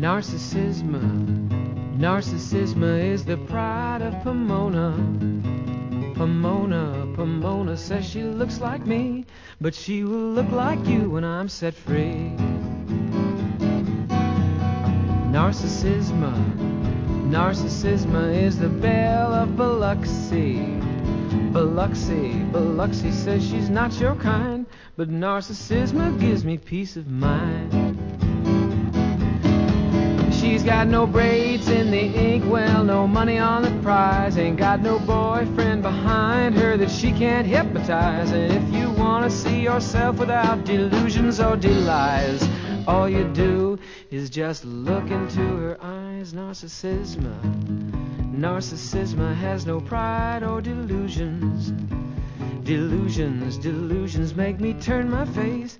Narcissism is the pride of Pomona. Pomona says she looks like me, but she will look like you when I'm set free. Narcissism is the belle of Biloxi. Biloxi says she's not your kind, but Narcissism gives me peace of mind. She's got no braids in the inkwell, no money on the prize, ain't got no boyfriend behind her that she can't hypnotize. And if you want to see yourself without delusions or delies, all you do is just look into her eyes. Narcissism has no pride or delusions. Delusions make me turn my face